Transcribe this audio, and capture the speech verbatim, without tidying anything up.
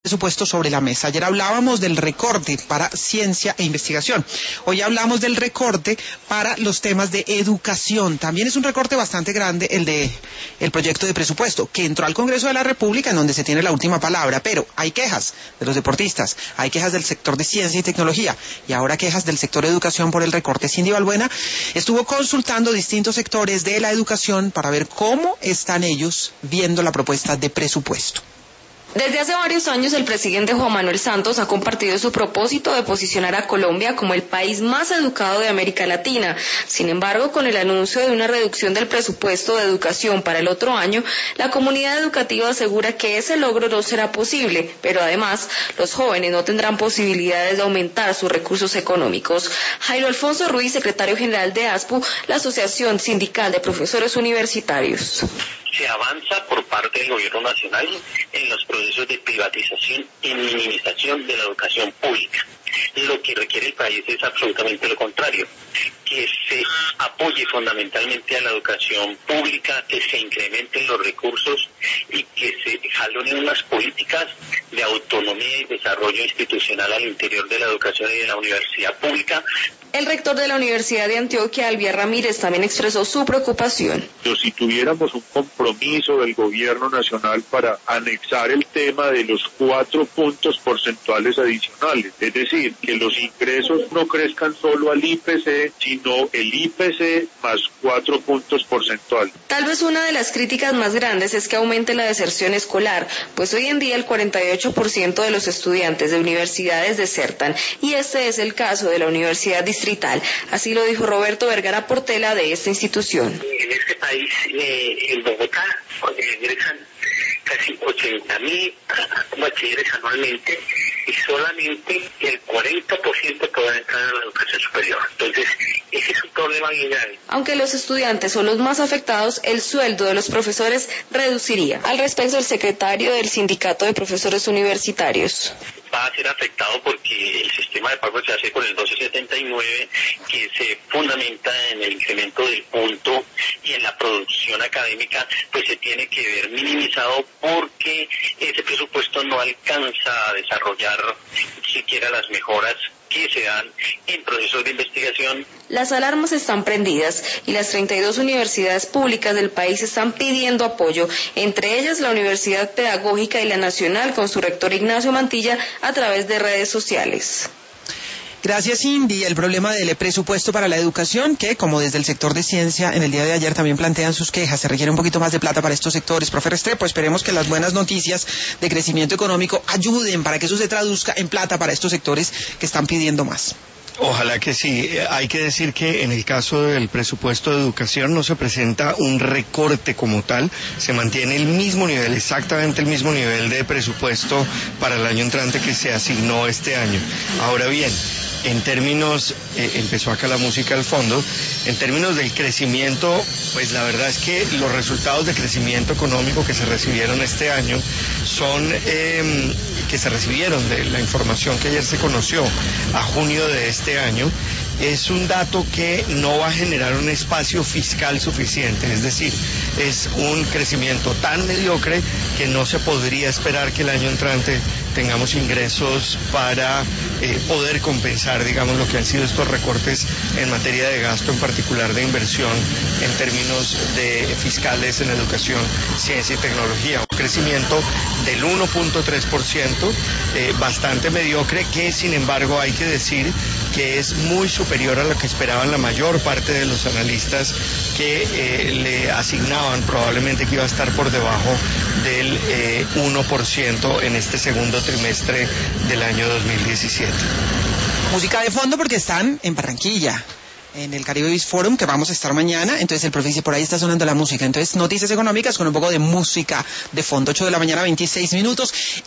Presupuesto sobre la mesa. Ayer hablábamos del recorte para ciencia e investigación. Hoy hablamos del recorte para los temas de educación. También es un recorte bastante grande el de el proyecto de presupuesto que entró al Congreso de la República, en donde se tiene la última palabra, pero hay quejas de los deportistas, hay quejas del sector de ciencia y tecnología y ahora quejas del sector de educación por el recorte. Cindy Balbuena estuvo consultando distintos sectores de la educación para ver cómo están ellos viendo la propuesta de presupuesto. Desde hace varios años el presidente Juan Manuel Santos ha compartido su propósito de posicionar a Colombia como el país más educado de América Latina. Sin embargo, con el anuncio de una reducción del presupuesto de educación para el otro año, la comunidad educativa asegura que ese logro no será posible, pero además los jóvenes no tendrán posibilidades de aumentar sus recursos económicos. Jairo Alfonso Ruiz, secretario general de ASPU, la Asociación Sindical de Profesores Universitarios. Se avanza por parte del gobierno nacional en los procesos de privatización y minimización de la educación pública. Lo que requiere el país es absolutamente lo contrario, que se apoye fundamentalmente a la educación pública, que se incrementen los recursos y que se jalonen unas políticas de autonomía y desarrollo institucional al interior de la educación y de la universidad pública. El rector de la Universidad de Antioquia, Alviar Ramírez, también expresó su preocupación. Pero si tuviéramos un compromiso del gobierno nacional para anexar el tema de los cuatro puntos porcentuales adicionales, es decir, que los ingresos no crezcan solo al I P C, sino el I P C más cuatro puntos porcentuales. Tal vez una de las críticas más grandes es que aumente la deserción escolar, pues hoy en día el cuarenta y ocho por ciento de los estudiantes de universidades desertan, y este es el caso de la Universidad Distrital. Así lo dijo Roberto Vergara Portela de esta institución. En este país, eh, en Bogotá, ingresan casi ochenta mil bachilleres anualmente y solamente el cuarenta por ciento pueden entrar a la educación superior. Entonces, ese es un problema bien grave. Aunque los estudiantes son los más afectados, el sueldo de los profesores reduciría. Al respecto, el secretario del Sindicato de Profesores Universitarios. Va a ser afectado porque el sistema de pago se hace con el doce setenta y nueve, que se fundamenta en el incremento del punto y en la producción académica, pues se tiene que ver minimizado porque ese presupuesto no alcanza a desarrollar siquiera las mejoras que se dan en procesos de investigación. Las alarmas están prendidas y las treinta y dos universidades públicas del país están pidiendo apoyo, entre ellas la Universidad Pedagógica y la Nacional con su rector Ignacio Mantilla a través de redes sociales. Gracias, Cindy. El problema del presupuesto para la educación, que como desde el sector de ciencia en el día de ayer también plantean sus quejas, se requiere un poquito más de plata para estos sectores. Profe Restrepo, esperemos que las buenas noticias de crecimiento económico ayuden para que eso se traduzca en plata para estos sectores que están pidiendo más. Ojalá que sí. Hay que decir que en el caso del presupuesto de educación no se presenta un recorte como tal, se mantiene el mismo nivel, exactamente el mismo nivel de presupuesto para el año entrante que se asignó este año. Ahora bien, en términos, eh, empezó acá la música al fondo, en términos del crecimiento, pues la verdad es que los resultados de crecimiento económico que se recibieron este año son, eh, que se recibieron de la información que ayer se conoció a junio de este año, es un dato que no va a generar un espacio fiscal suficiente, es decir, es un crecimiento tan mediocre que no se podría esperar que el año entrante tengamos ingresos para eh, poder compensar, digamos, lo que han sido estos recortes en materia de gasto, en particular de inversión en términos de fiscales en educación, ciencia y tecnología. Un crecimiento del uno punto tres por ciento, eh, bastante mediocre, que sin embargo hay que decir que es muy superior a lo que esperaban la mayor parte de los analistas, que eh, le asignaban probablemente que iba a estar por debajo del eh, uno por ciento en este segundo trimestre del año dos mil diecisiete. Música de fondo porque están en Barranquilla, en el Caribe Biz Forum, que vamos a estar mañana. Entonces el profe dice, por ahí está sonando la música. Entonces, noticias económicas con un poco de música de fondo. ocho de la mañana, veintiséis minutos.